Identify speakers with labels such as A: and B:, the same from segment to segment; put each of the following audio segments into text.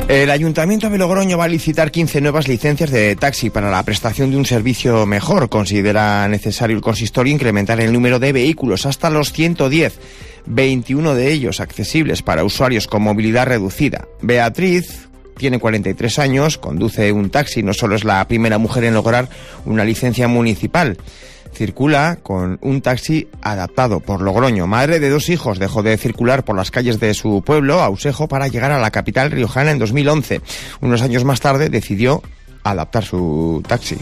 A: El Ayuntamiento de Logroño va a licitar 15 nuevas licencias de taxi para la prestación de un servicio mejor. Considera necesario el consistorio incrementar el número de vehículos hasta los 110, 21 de ellos accesibles para usuarios con movilidad reducida. Beatriz tiene 43 años, conduce un taxi, no solo es la primera mujer en lograr una licencia municipal. Circula con un taxi adaptado por Logroño. Madre de 2 hijos, dejó de circular por las calles de su pueblo, Ausejo, para llegar a la capital riojana en 2011. Unos años más tarde decidió adaptar su taxi.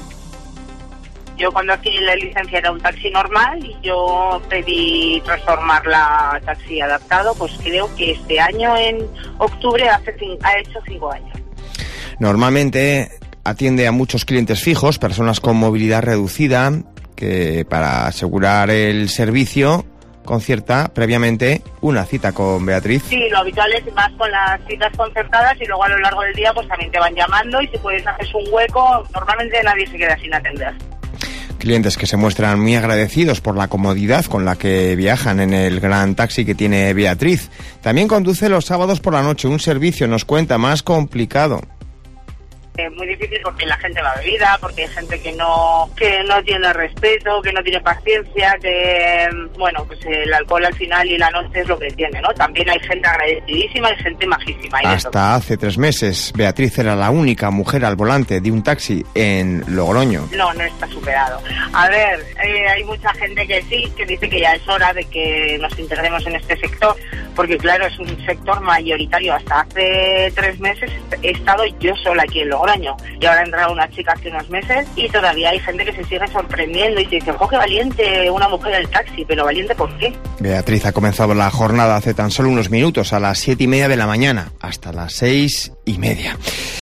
B: Yo cuando adquirí la licencia era un taxi normal y yo pedí transformarla a taxi adaptado, pues creo que este año en octubre ha hecho 5 años.
A: Normalmente atiende a muchos clientes fijos, personas con movilidad reducida, que para asegurar el servicio concierta previamente una cita con Beatriz.
B: Sí, lo habitual es más con las citas concertadas y luego a lo largo del día pues también te van llamando y si puedes hacer un hueco, normalmente nadie se queda sin atender.
A: Clientes que se muestran muy agradecidos por la comodidad con la que viajan en el gran taxi que tiene Beatriz. También conduce los sábados por la noche, un servicio, nos cuenta, más complicado.
B: Muy difícil porque la gente va bebida, porque hay gente que no tiene respeto, que no tiene paciencia, que bueno, pues el alcohol al final y la noche es lo que tiene, ¿no? También hay gente agradecidísima y gente majísima.
A: Hasta hace 3 meses, Beatriz era la única mujer al volante de un taxi en Logroño.
B: No está superado. A ver, hay mucha gente que sí, que dice que ya es hora de que nos integremos en este sector, porque claro, es un sector mayoritario. Hasta hace 3 meses he estado yo sola aquí en Logroño. Y ahora ha entrado una chica hace unos meses y todavía hay gente que se sigue sorprendiendo y te dice, ¡oh, qué valiente una mujer del taxi! ¿Pero valiente por qué?
A: Beatriz ha comenzado la jornada hace tan solo unos minutos, a las 7:30 de la mañana, hasta las 6:30.